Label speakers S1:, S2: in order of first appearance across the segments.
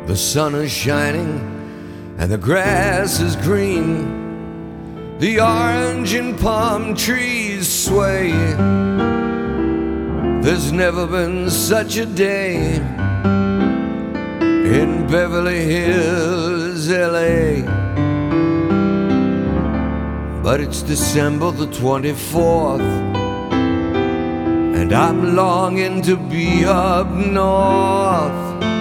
S1: The sun is shining and the grass is green. The orange and palm trees sway. There's never been such a day in Beverly Hills, LA. But it's December the 24th, and I'm longing to be up north.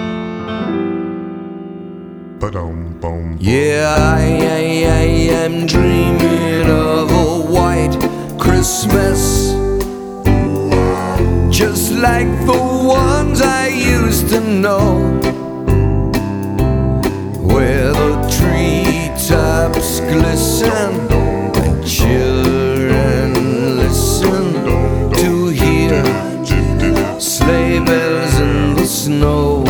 S1: Yeah, I am dreaming of a white Christmas, just like the ones I used to know, where the treetops glisten and children listen to hear sleigh bells in the snow.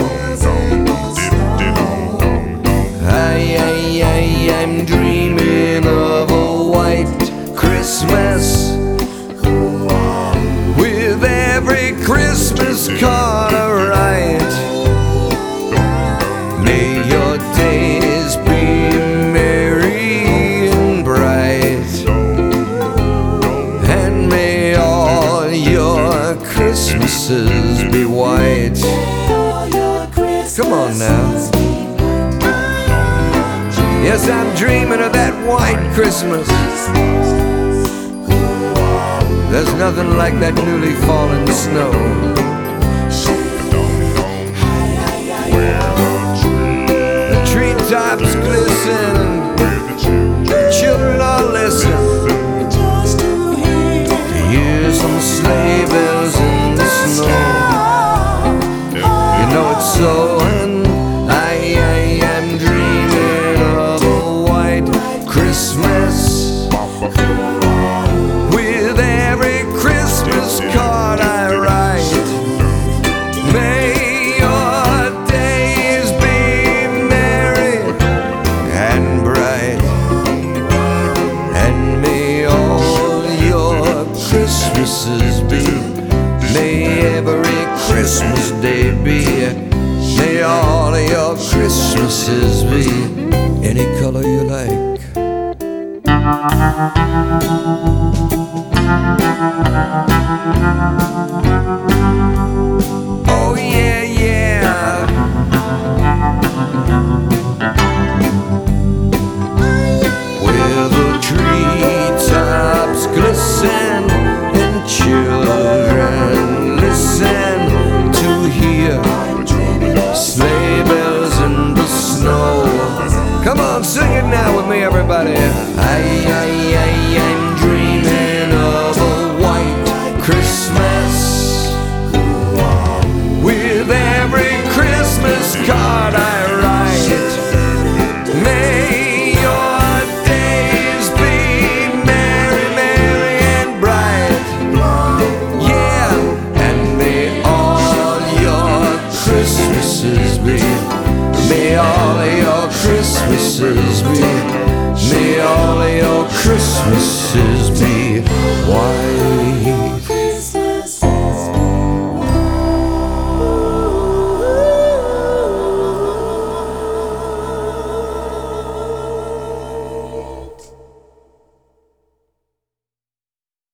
S1: I'm dreaming of a white Christmas, with every Christmas card I write. May your days be merry and bright, and may all your Christmases be white. Come on now. Yes, I'm dreaming of that white Christmas. There's nothing like that newly fallen snow. The treetops glisten and the children all listen to hear some sleigh bells in the snow. You know it's so, and I am dreaming of a white Christmas, with every Christmas card I write. May your days be merry and bright, and may all your Christmases be, may every Christmas day be, may all of your Christmases be any color you like. Oh yeah, yeah. Where the treetops glisten and children listen to hear sleigh bells in the snow. Come on, sing it now with me, everybody.